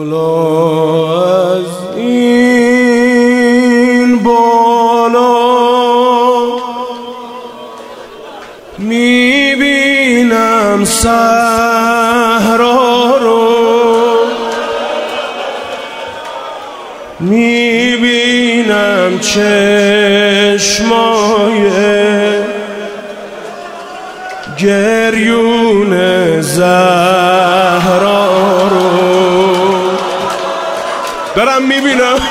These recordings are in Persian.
از این بالا میبینم صحرا رو، میبینم چشمای گریون زهرا رو دارم میبینم.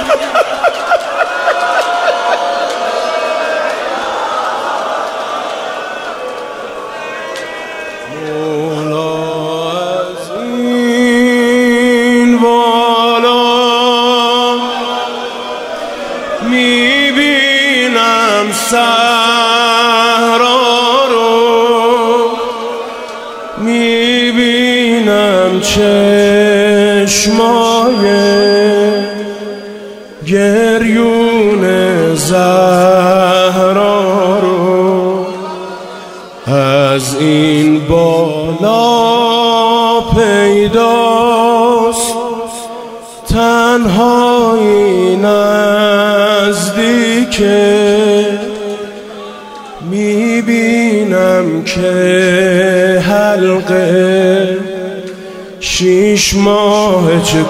مولا از این بالا میبینم صحرا رو، میبینم چشمای گریون زهرا رو. از این بالا پیداست تنهایی نزدیکه، میبینم که حلقه 6 ماه چه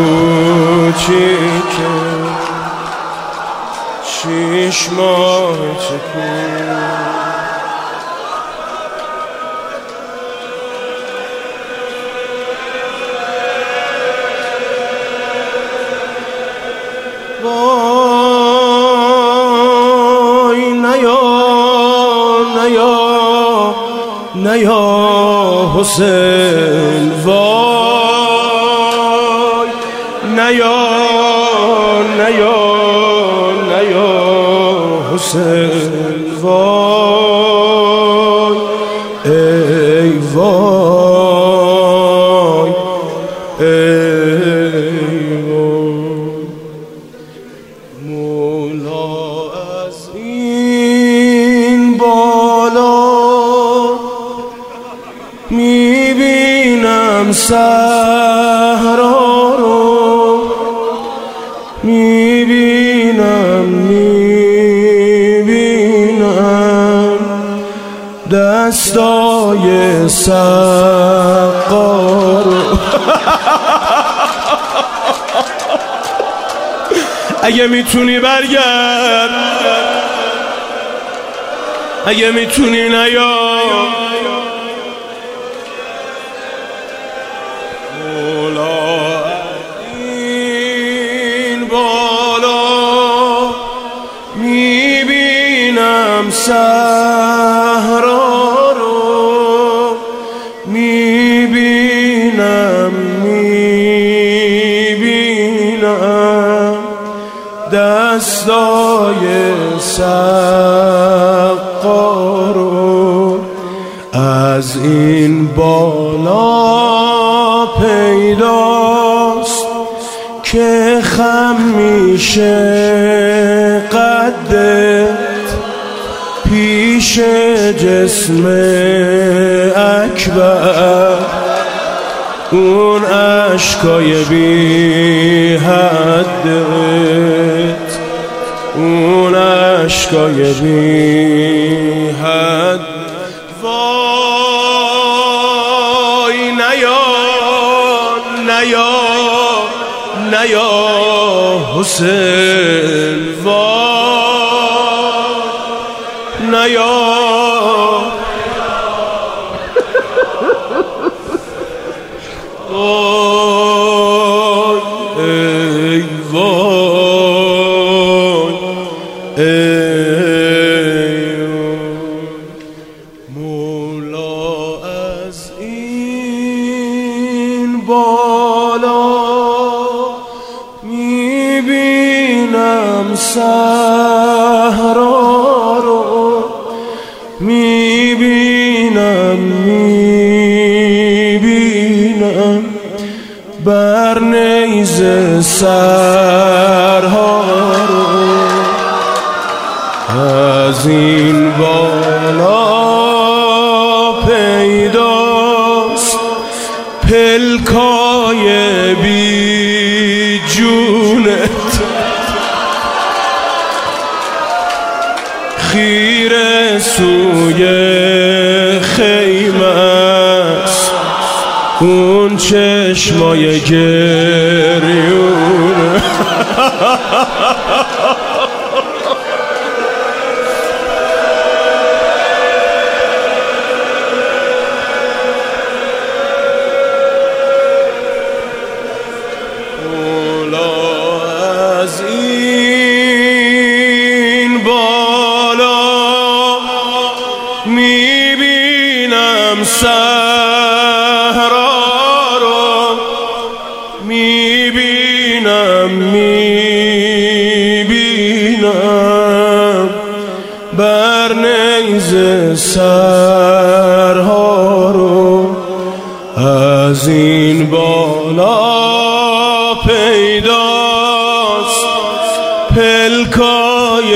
کوچیکه، 6 ماه چه کوچیکه. وای نیا نیا نیا حسین، وای نیا نیا نیا حسین، وای ای وای ای وای. مولا از این بالا میبینم صحرا رو، میبینم دستای سقا رو. اگه میتونی برگرد، اگه میتونی نیا. مولا این بالا میبینم صحرا رو، میبینم دستای سقا رو. از این بالا پیداست که خم میشه قدت پیش جسم اکبر، اون عشقای بی حدت، اون عشقای بی حد. وای نیا نیا نیا حسین، وای نیا. وای ای وای ای. مولا از این بالا میبینم صحرا رو، میبینم بر نیزه سرها رو. از این بالا پیداست پلکای بی اون چشمای گریون میبینم صحرا رو، میبینم بر نیزه سرها رو، از این بالا پیداست پلکای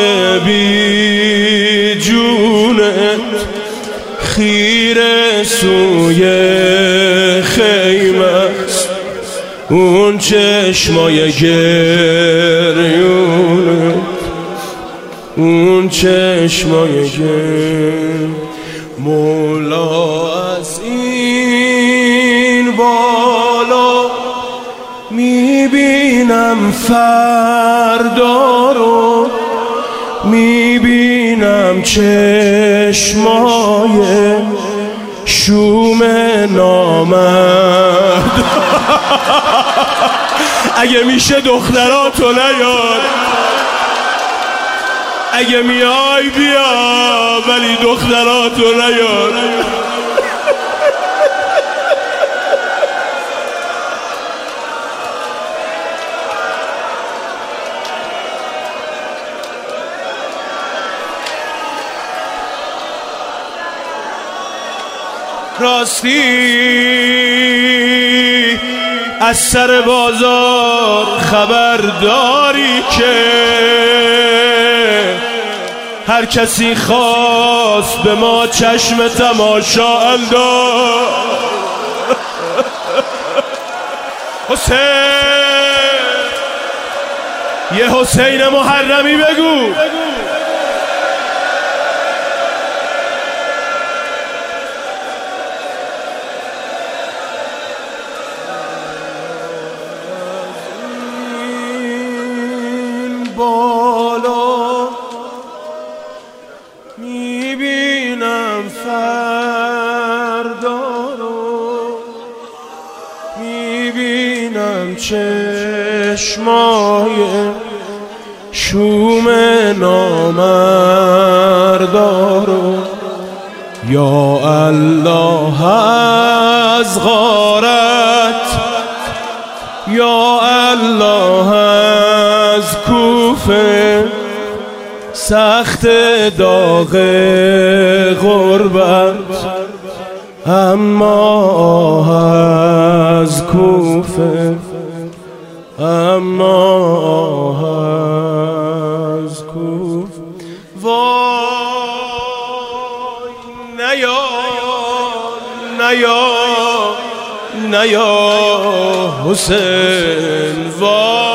بی جونت، خیره سوی خیمه است اون چشمای گریونت، اون چشمای گریون. مولا از این بالا میبینم فردا رو، میبینم چشمای شوم نامرد اگه میشه دختراتو نیار، اگه میای بیا ولی دختراتو نیار. راستی از سر بازار خبر داری که هر کسی خواست به ما چشم تماشا انداخت. حسین، یه حسین محرمی بگو. بالا میبینم فردا رو، میبینم چشمای شوم نامردا رو. یا الله از غارت، یا الله از کوفه، سخت داغ غربت اما از کوفه، اما از کوفه. وای نیا نیا نیا حسین، وای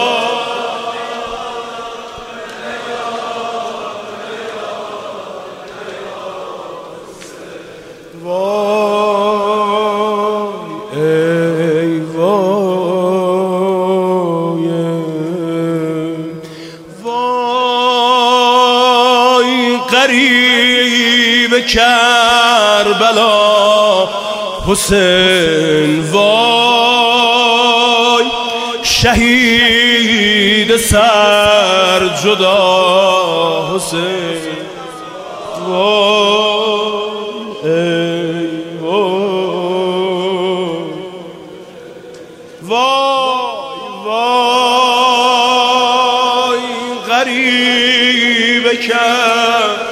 وای ای وای وای غریب کربلا حسین، وای شهید سر جدا حسین، وای ای وای وای وای غریب کرد